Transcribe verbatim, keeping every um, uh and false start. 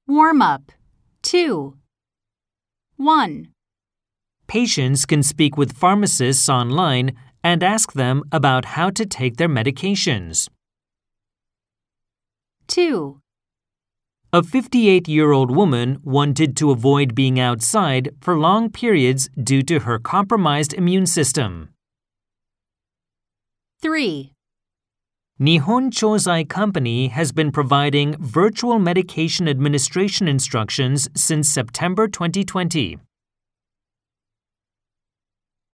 Warm-up. two. one. Patients can speak with pharmacists online and ask them about how to take their medications. two. A fifty-eight-year-old woman wanted to avoid being outside for long periods due to her compromised immune system. three. Nihon Chozai Company has been providing virtual medication administration instructions since September twenty twenty.